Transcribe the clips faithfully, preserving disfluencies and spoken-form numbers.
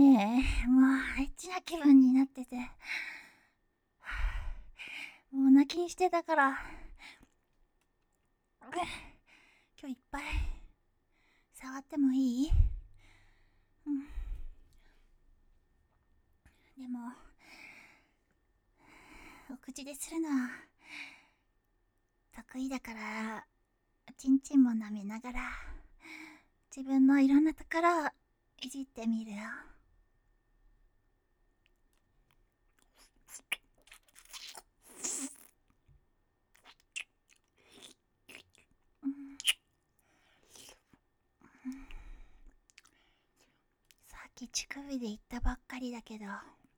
ねえ、もうエッチな気分になってて、もう泣きにしてたから、今日いっぱい触ってもいい？うん。でも、お口でするのは得意だから、ちんちんも舐めながら、自分のいろんなところをいじってみるよ。うん、さっき乳首で言ったばっかりだけど、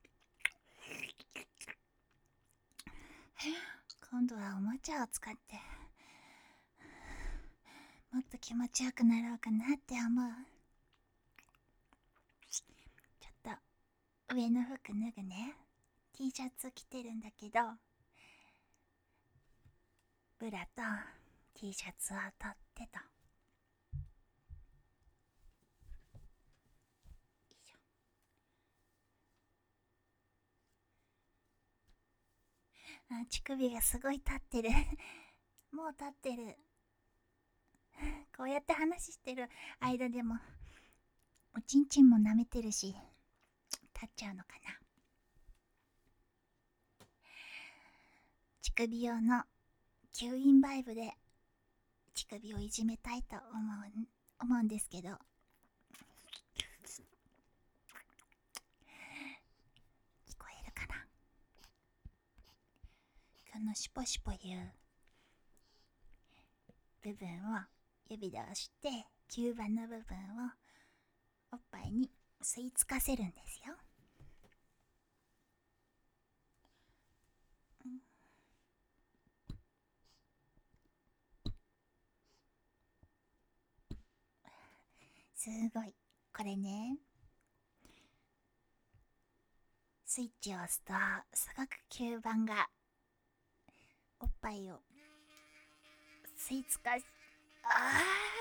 今度はおもちゃを使ってもっと気持ちよくなろうかなって思う。ちょっと上の服脱ぐね。 T シャツ着てるんだけど、ブラと T シャツを取ってと。あ、乳首がすごい立ってるもう立ってる。こうやって話してる間でもおちんちんも舐めてるし、立っちゃうのかな。乳首用の吸引バイブで乳首をいじめたいと思う思うんですけど、聞こえるかな。このシュポシュポいう部分を指で押して吸盤の部分をおっぱいに吸い付かせるんですよ。うん、すごい。これね、スイッチを押すとすごく吸盤がおっぱいを吸い付かし、あ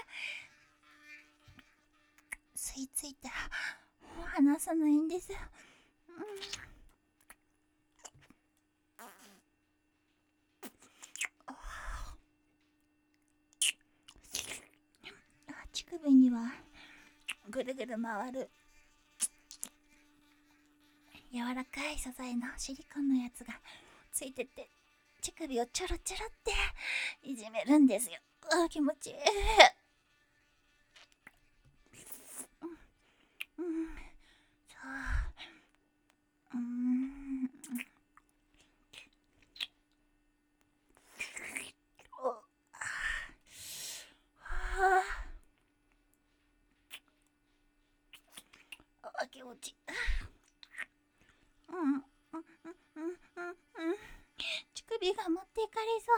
ー吸い付いてもう離さないんですよ。うん、乳首にはぐるぐる回る柔らかい素材のシリコンのやつがついてて、乳首をちょろちょろっていじめるんですよ。あ、気持ちいい。うん、うん、そう、うん、お、はあ、あ、気持ちいい。うん、うん、うん、うん、うん、乳首が持っていかれそう。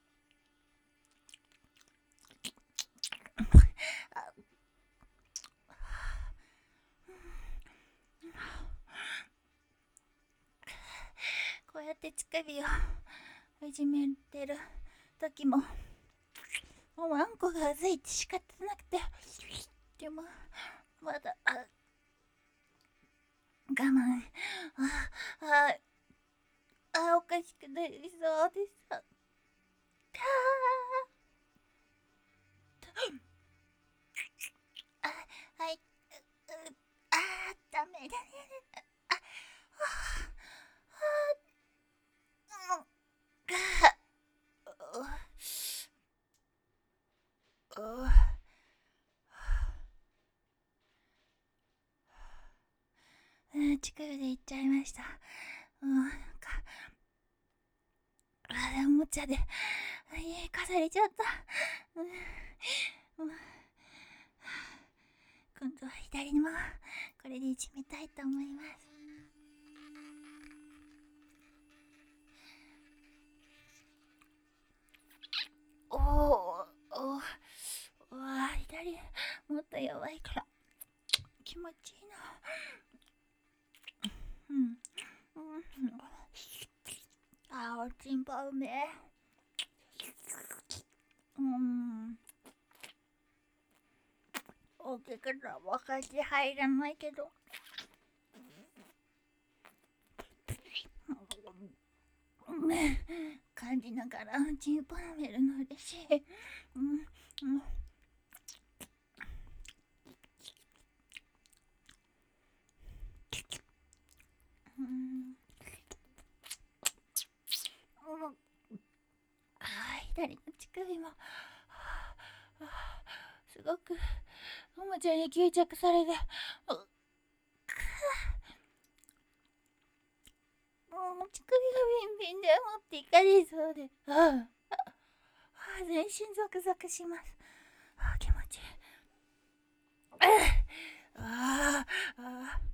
こうやって乳首をいじめてる時も、もうあんこがうずいて仕方なくて、でもまだあ我慢、あああ、おかしくなりそうです。ああ、はい、ああ、ダメだね。あ、はあ、うん、あ、うん、乳首でいっちゃいました。うん、なんか、あれ、おもちゃで、家飾れちゃった。うん、うん、今度は左も、これでいじめたいと思います。おー、おー、おー、左、もっと弱いから、気持ちいいな。うん、うん、あー、おちんぽうめえ。うん、大きくて分かって入らないけど、 感じながらチンポ舐めるの嬉しい。うんうんうん、左の乳首もすごくおもちゃに吸着されて、もう乳首がビンビンで持っていかれそうで、ああ、全身ゾクゾクします。ああ、気持ちいい。ああ、ああ。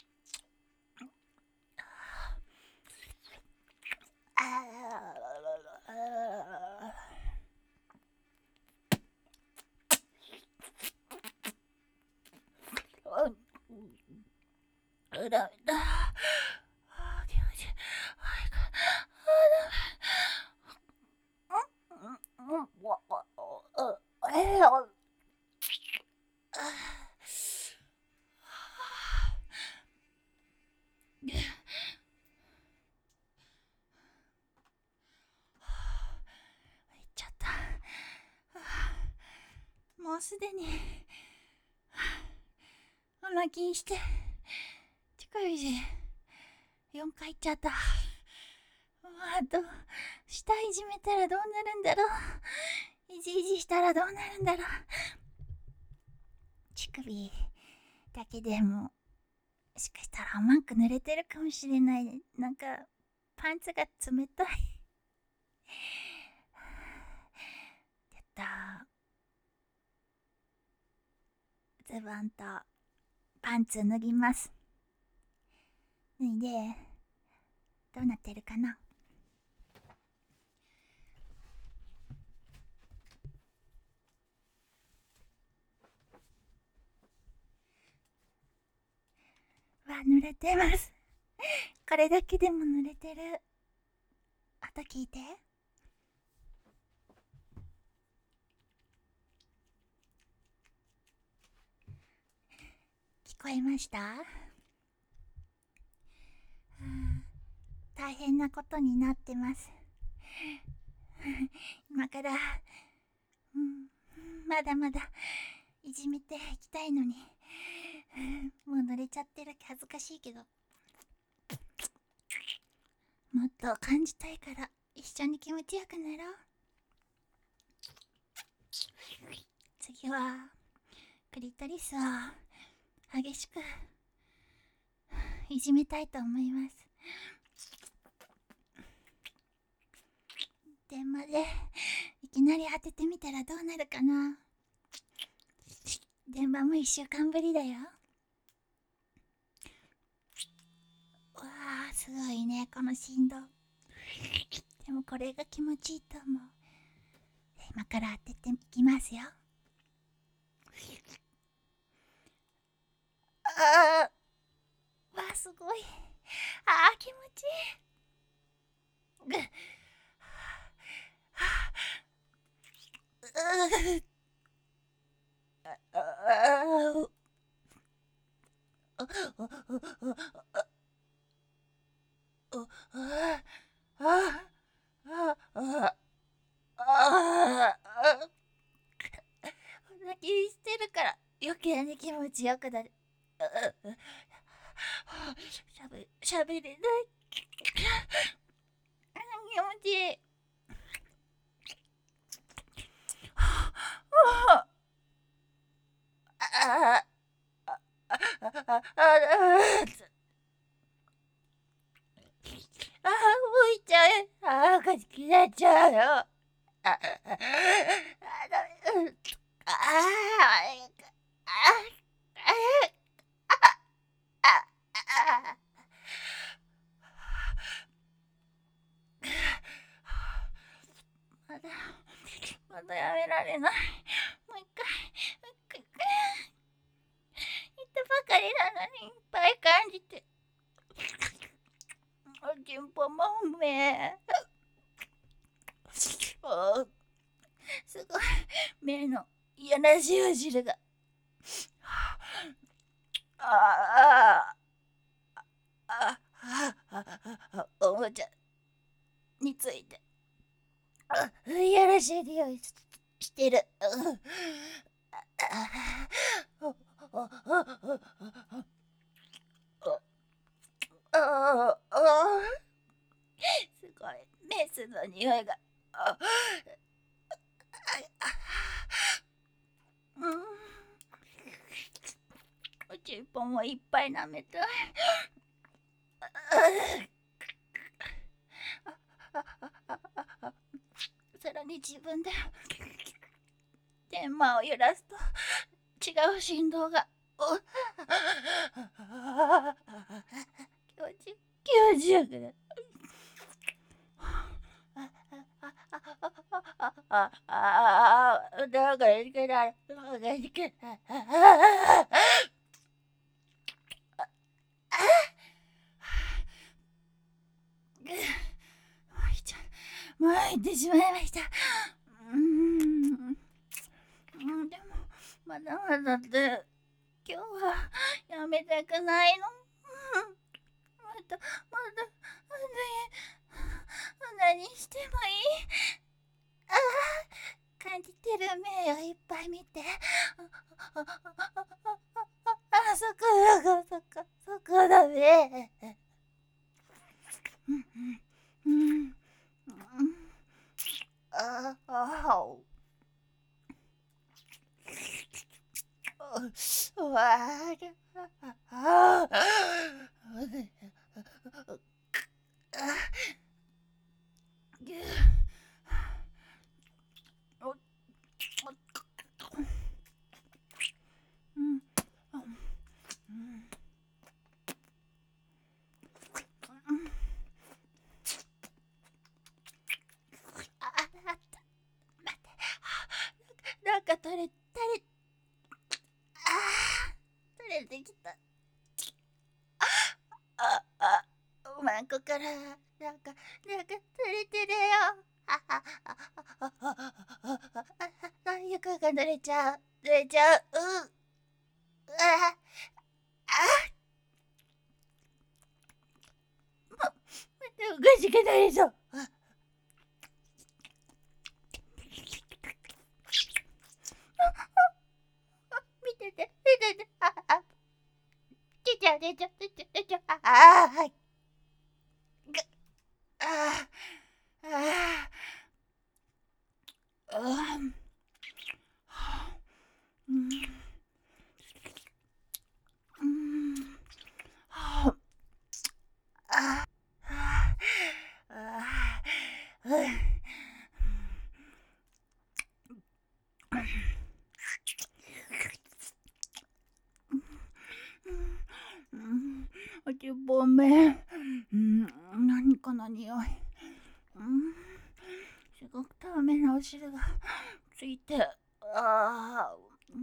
ダメだ。あ、気持ちいい。ちゃった。もうすでに泣きして乳首でよんかいいっちゃった。あと舌いじめたらどうなるんだろう。いじいじしたらどうなるんだろう。乳首だけでももしかしたら甘く濡れてるかもしれない。なんかパンツが冷たい。やったー。ズボンとパンツ脱ぎます。脱いでどうなってるかな。わ、濡れてます。これだけでも濡れてる。音聞いて。聞こえました？大変なことになってます。今から、うん、まだまだいじめていきたいのに、もう濡れちゃってる。恥ずかしいけど、もっと感じたいから一緒に気持ちよくなろう。次はクリトリスを激しくいじめたいと思います。電話でいきなり当ててみたらどうなるかな。電話も一週間ぶりだよ。わあ、すごいね、この振動。でもこれが気持ちいいと思う。今から当てていきますよ。ああ、わあ、すごい。ああ、気持ちいい。ぐっ、はあ、うああ、泣きしてるから余計に気持ちよくなる。しゃべしゃべれない。気持ちいい。あああああ、動いちゃう。ああ、かじきなっちゃうよ。ああ、ああ、ダメ。ああ、ああ、ああ、まだ、まだやめられない。もう一回、もう一回。言ったばかりなのにいっぱい感じて。おちんぽもうめ。おすごい。目の嫌なじわ汁が。ああ、ああ、ああ、おもちゃ、 についてやらしい匂いしてる。すごいメスの匂いが。うん、おちんぽもいっぱい舐めたい。さらに自分で天馬を揺らすと違う振動が。気持ち気持ちよくなる。ああ、なんかいけない。なんかいけない。参ってしまいました。うーん。でも、まだまだって、今日はやめたくないの。また、まだ、まだ、何してもいい。ああ、感じてる目をいっぱい見て。あ、そこ、そこ、そこ、そこだね。うん、うん、うん。ああ、わあ、なんか取れ、取れ、ああ、取れてきた。あ、あ、おまんこから、なんか、なんか取れてるよ。あ、あ、あ、あ、あ、あ、あ、床が濡れちゃう、濡れちゃう。うん。あ、あ、もう、またおかしくなりそう。見てて、見てて、あ、あ、出ちゃう、出ちゃう、出ちゃう、出ちゃう、ああ、はい。ああ、ああ、ああ、うん、うん、はあ、ああ、ああ、うん。うん、おちんぽめん、うん、何かの匂い。うん、すごく透明なお汁がついて、ああ、うん、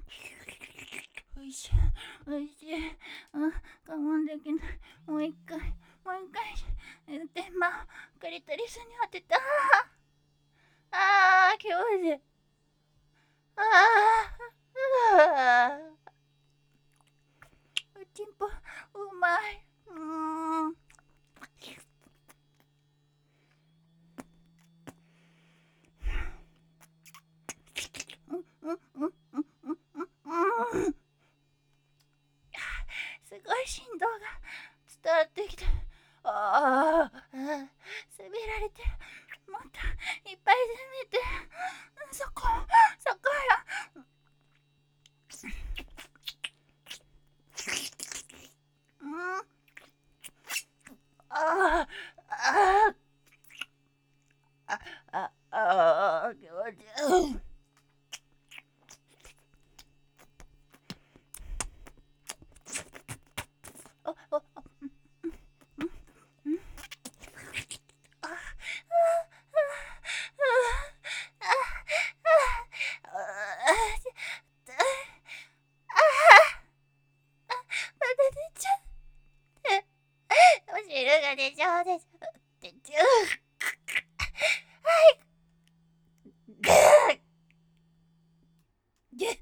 おいしい、おいしい。あ、我慢できない。もう一回、もう一回、天満、クリトリスに当てた。ああ、気持ちいい。ああ、おちんぽ、うまい。うーん。うんうんうんうんうんうん。すごい振動が伝わってきて、ああ、責められて、もっといっぱい責めて、そこ、そこよ。うん、ああ、ああ、ああ、あ、気持ちいい。あ、あ、うん、あ、あ、あ、まだ出ちゃう。お汁が出ちゃう、出ちゃう、出ちゃう。ぐーげ、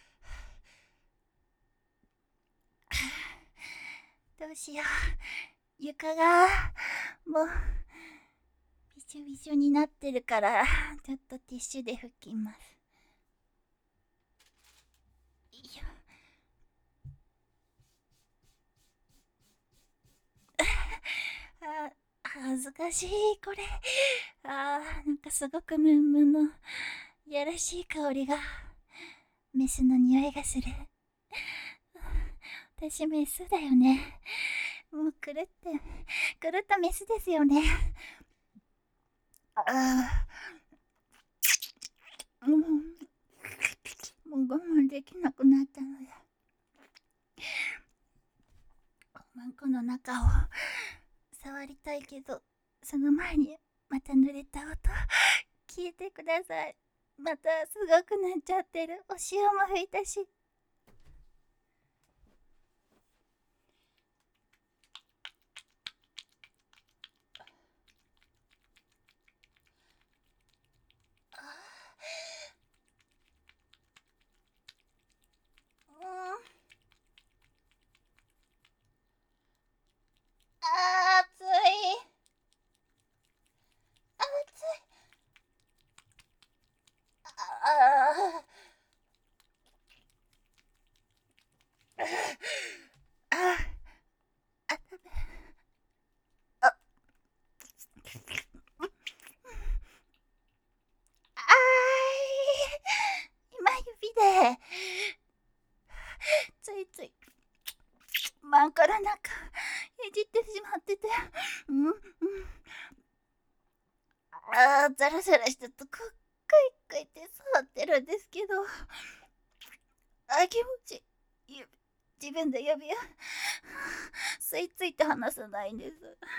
どうしよ床がもうびしょびしょになってるから、ちょっとティッシュで拭きます。いやあ、恥ずかしいこれ。あー、なんかすごくムンムンのいやらしい香りが、メスの匂いがする。私メスだよね。もう狂って狂ったメスですよね。ああ、もうもう我慢できなくなったのだ。マンコの中を触りたいけど、その前にまた濡れた音聞いてください。またすごくなっちゃってる。お塩も拭いたし。うん、あー暑い。暑い。ああああたべああーい今指でついついマンコの中いじってしまってて、うんうん、ああザラザラしたとこかいかいって触ってるんですけど、あ気持ちいい。自分で指を吸い付いて離さないんです。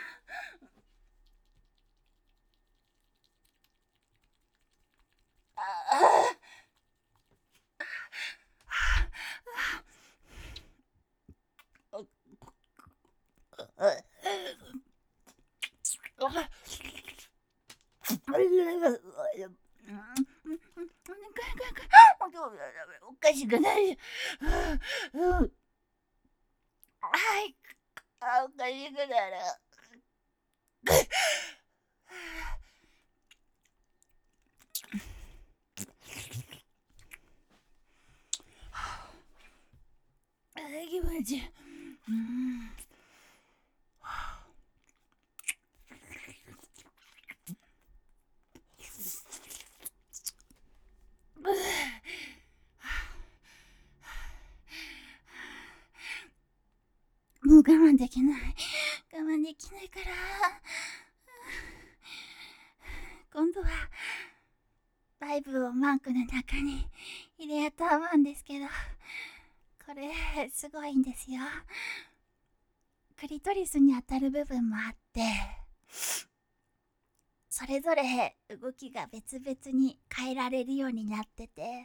ああおかしくない。はい。あ、おかしくなる。あ、気持ちいい。うん。もう我慢できない。我慢できないから。今度は、バイブをマンクの中に入れようと思うんですけど、これ、すごいんですよ。クリトリスに当たる部分もあって、それぞれ動きが別々に変えられるようになってて、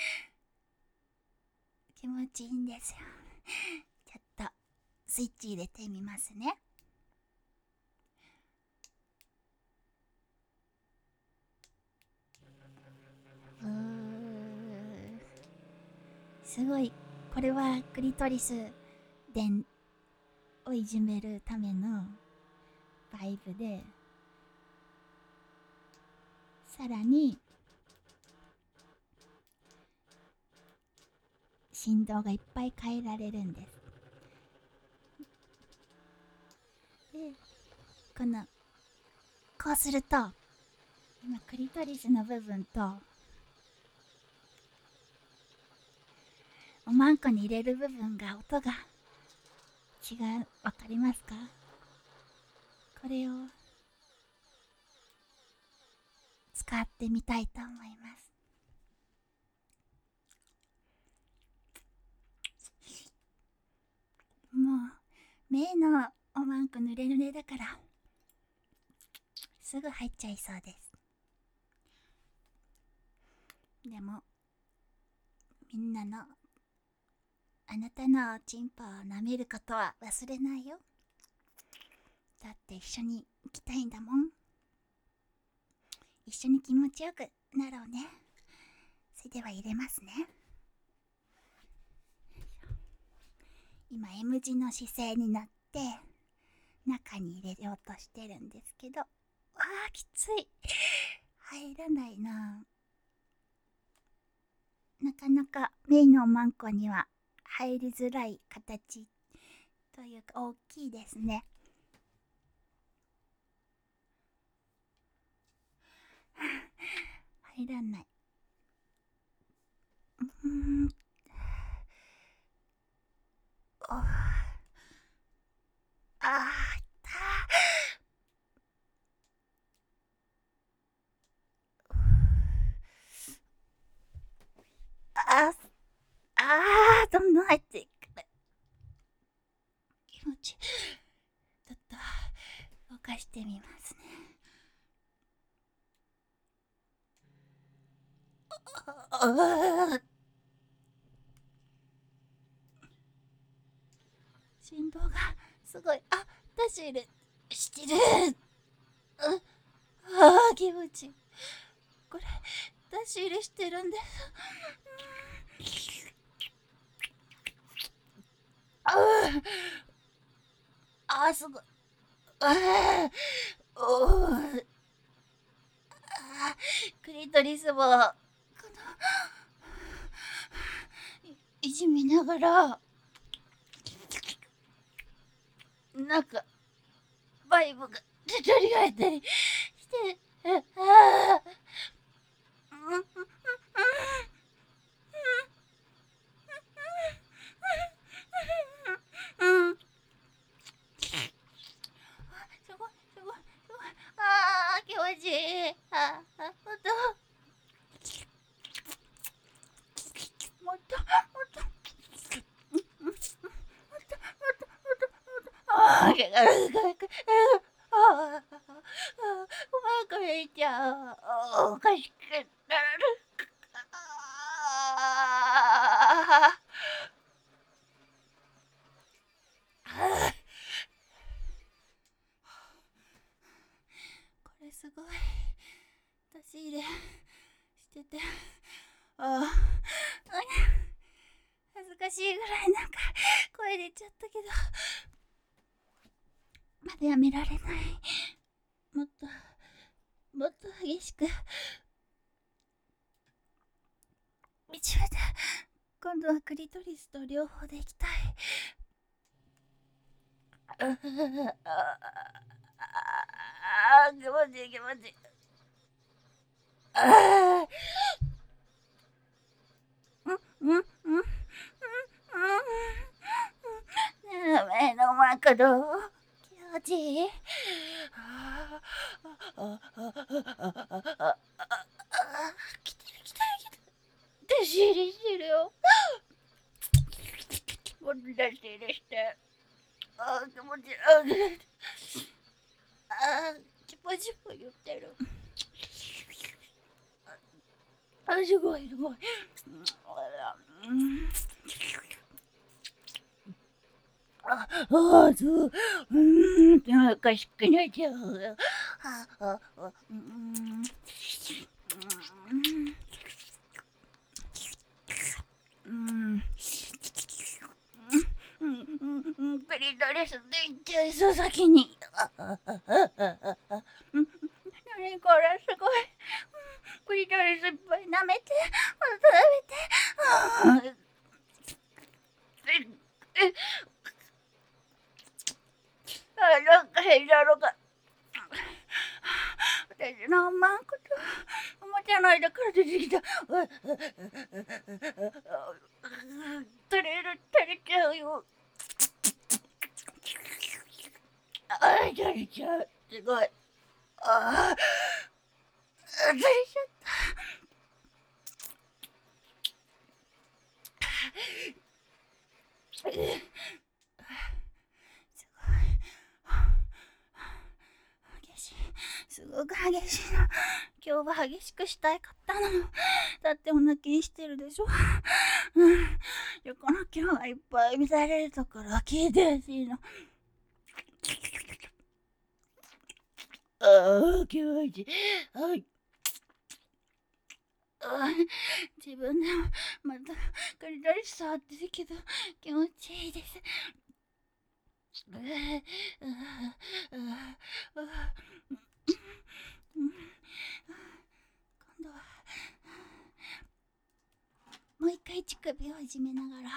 気持ちいいんですよ。ちょっと、スイッチ入れてみますね。うーん、すごい。これはクリトリス伝をいじめるためのバイブで、さらに振動がいっぱい変えられるんです。で、このこうすると、今クリトリスの部分とおまんこに入れる部分が音が違う。わかりますか？これを使ってみたいと思います。もう目のおまんこ濡れ濡れだからすぐ入っちゃいそうです。でもみんなのあなたのチンポを舐めることは忘れないよ。だって一緒に行きたいんだもん。一緒に気持ちよくなろうね。それでは入れますね。今 M 字の姿勢になって中に入れようとしてるんですけど、あーきつい。入らないな。なかなかメイのマンコには入りづらい形というか大きいですね。入らない。うーん。おああ、いったああー、どんどん入っていく。気持ちいい。ちょっと動かしてみますね。ああ、振動がすごい。あ、出し入れしてる。ああ、気持ちいい。これ出し入れしてるんです。ああ、あーすごい。ああ、おー、あークリトリスもこのいじめながらなんかバイブが出たり入ったりしてああうんうんうんうんうん、すごいすごいすごい。ああ気持ちいい。ああほんともっともっともっともっともっとああ気がすごい。ああお腹めいちゃう。おかしくなる。ああこれすごい出し入れしてて、ああ恥ずかしいぐらいなんか声出ちゃったけど、まだやめられない。もっともっと激しく見つめて、今度はクリトリスと両方でいきたい。ああ気持ちいい気持ちいい。ああうんうんうんうん目のマクド気持ちいい。ああああああ来てる来てる来てる。出し入れしてるよ。もっと出し入れして。ああ気持ちいい。ああチュポチュポ言ってる。あすごいすごい。ああそう。うんおかしくなっちゃう。あああうんうんうんクリトリスでいっちゃいそう先に。ああああああ何これすごい。クリトリスいっぱい舐めてまた舐めて。あなんか変なのが。私のマンコとおもちゃの間から出てきた。取れる取れちゃうよ。あ取れちゃう。すごい。あ取れちゃった。すごい激しい。すごく激しいの。今日は激しくしたいかったの。だってお泣きしてるでしょ。うん。横の今日はいっぱい見られるところは聞いてほしいの。ああ気持ちいい。はい。自分でもまたガリガリ触ってるけど気持ちいいです。 今度はもう一回乳首をいじめながら、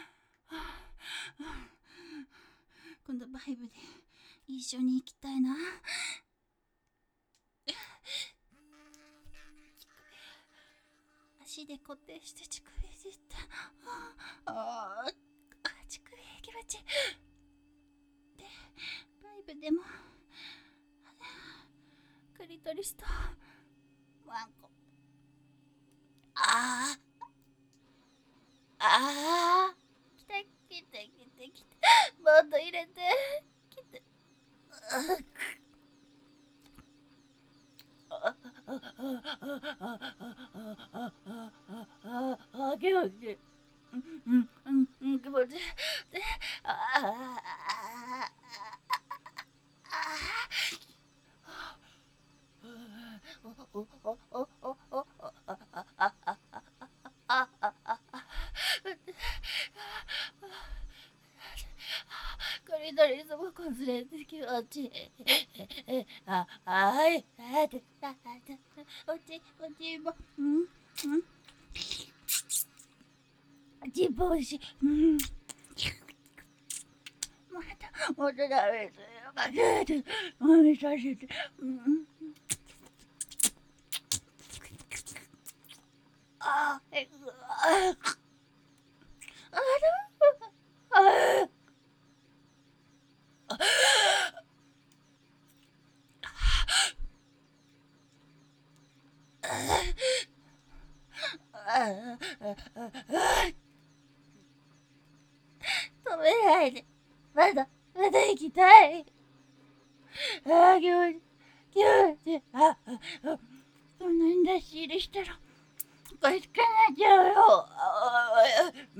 今度バイブで一緒に行きたいな。足で固定して乳首いじって、ああ乳首気持ちいい。でバイブでもクリトリスとワンコ、ああああ来て来て来て来て、もっと入れて来て、あああ気持ちいい。うんうんうん気持ちいい。でああああコリドリスもこずれて気持ちいい。あ、はい。あ、で、あ、で、おち、おちも、うん、うん。ちぼおいしい。うん。また、また食べて、また食べて、またさせて。うん。あ、え、あ、あ、あ、止めないで。まだ、まだ行きたい。ああ、気持ちいい。気持ちいい。あ、あ、そんなに出し入れしたら、おいしくなっちゃうよ。うん。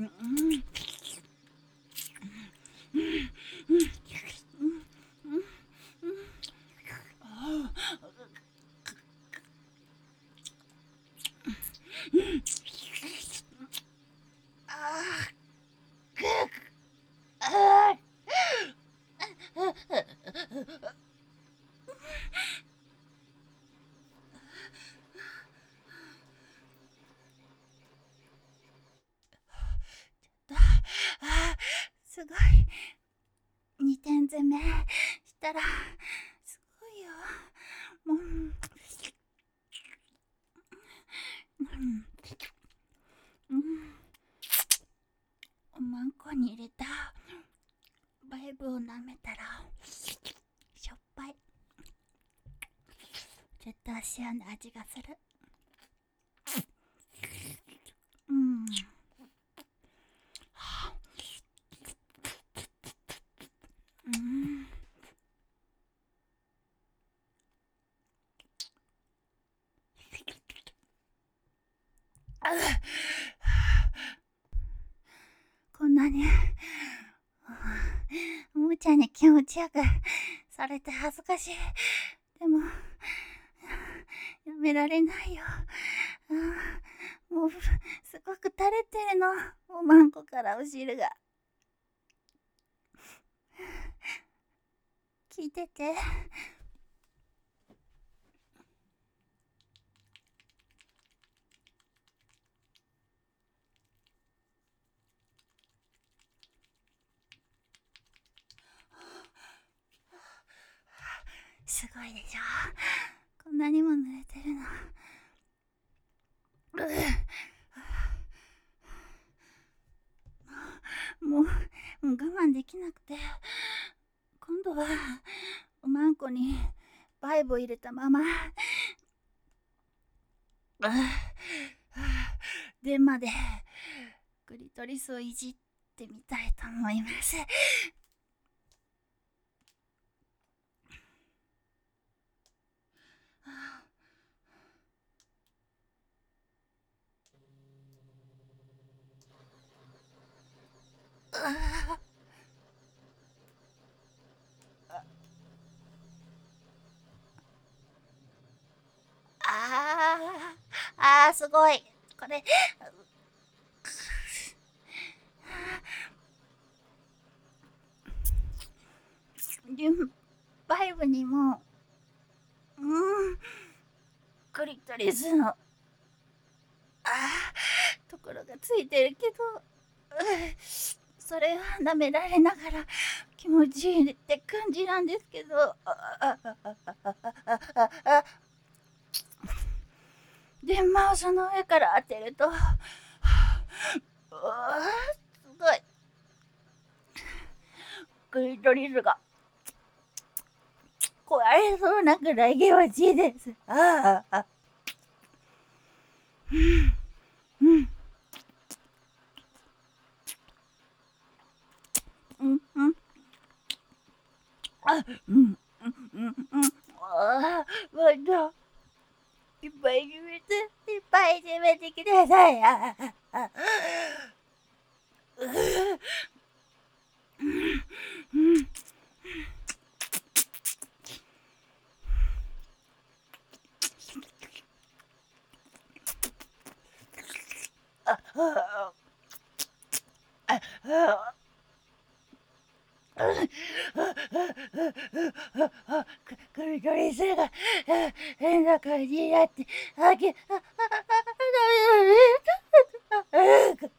すごい。にてん詰めしたら、すごいよ。もう、うん。うん。おまんこに入れたバイブを舐めたら、しょっぱい。ちょっと足の味がする。うん。うん。こんなにおもちゃに気持ちよくされて恥ずかしい。でもやめられないよ。もうすごく垂れてるの、おまんこからお汁が。聞いてて。すごいでしょ。こんなにも濡れてるの。もう、もう我慢できなくて、今度はおまんこにバイブを入れたまま電話でクリトリスをいじってみたいと思います。あーあーすごい。これジュンバイブにもうんクリトリスのあところがついてるけど、それは舐められながら気持ちいいって感じなんですけど、電話をその上から当てると、うわすごいクリトリスが壊れそうなくらい気持ちいいです。ああうんうんうんうんあうんうんうんうんああまだいっぱい決めていっぱい決めてください。ああうんああああクリトリスが変な感じになってあけああダメだ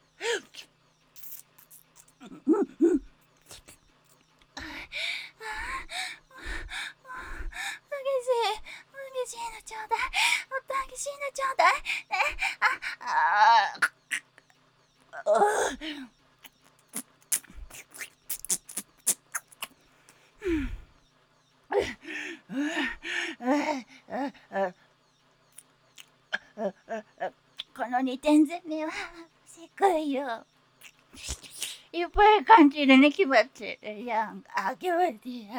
激しい激しいのちょうだいもっと激しいのちょうだいねああこのにてん攻めはせこいよ。いっぱい感じるね気持ちやんあ気持ちいい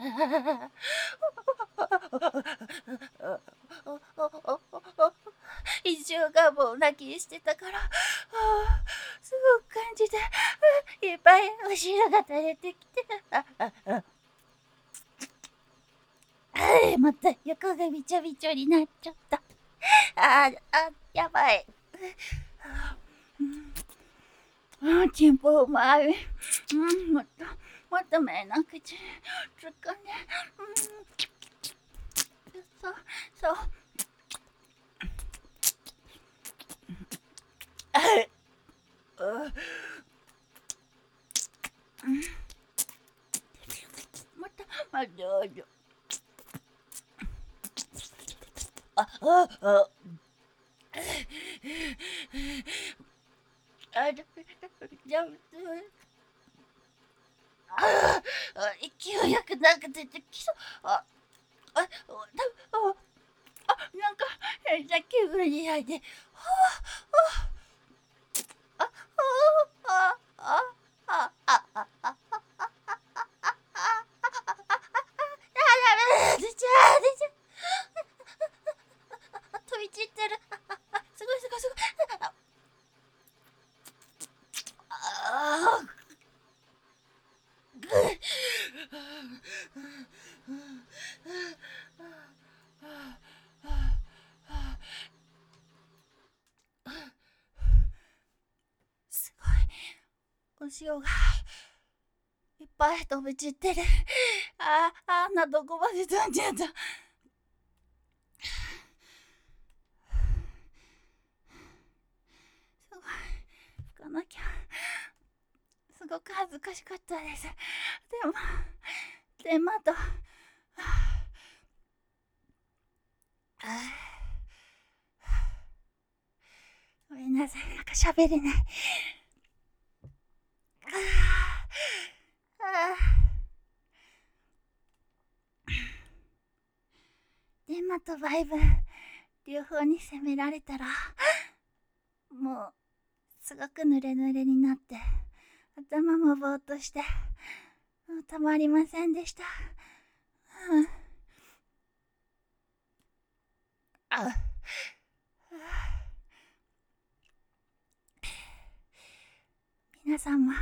一週間も泣きしてたからすごく感じていっぱいお汁が垂れてきてはいまた横がびちょびちょになっちゃったああやばいあチンポうまいうんもっともっと目の口突っ込んでうんそうそうまたまたどうぞああああじゃあ勢いよくなんか出てきそうあああなんか変な気分になってはあああああああ出ちゃう出ちゃう飛び散ってるすごいすごいすごいああすごいお塩がいっぱい飛び散ってるああんなどこまで飛んじゃったすごい拭かなきゃすごく恥ずかしかったですでもでもあとごめんなさいなんか喋れないデンマとバイブ両方に攻められたらもうすごく濡れ濡れになって頭もぼーっとしてもうたまりませんでした、うん、あ皆さんも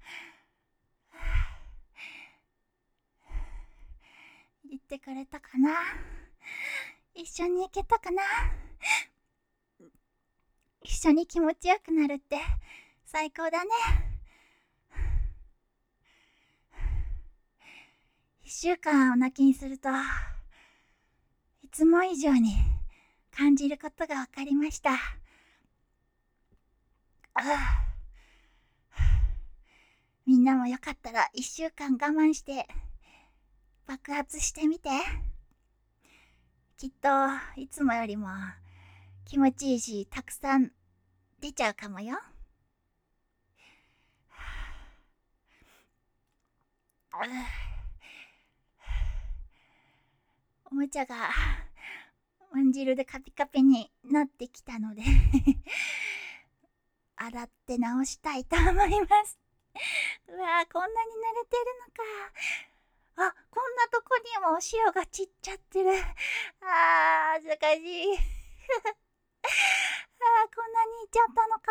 行ってくれたかな一緒に行けたかな一緒に気持ちよくなるって最高だね一しゅうかんお泣きにすると、いつも以上に感じることがわかりました。みんなもよかったらいっしゅうかん我慢して爆発してみて。きっといつもよりも気持ちいいし、たくさん出ちゃうかもよ。おもちゃがワン汁でカピカピになってきたので洗って直したいと思います。うわー、こんなに慣れてるのか。あ、こんなとこにもお塩が散っちゃってる。あー、恥ずかしい。あー、こんなにいっちゃったのか。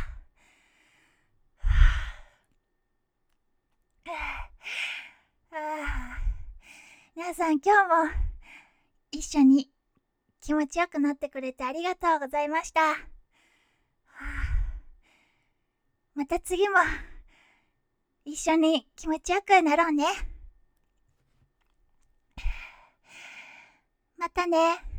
あー、皆さん今日も一緒に気持ちよくなってくれてありがとうございました。また次も一緒に気持ちよくなろうね。またね。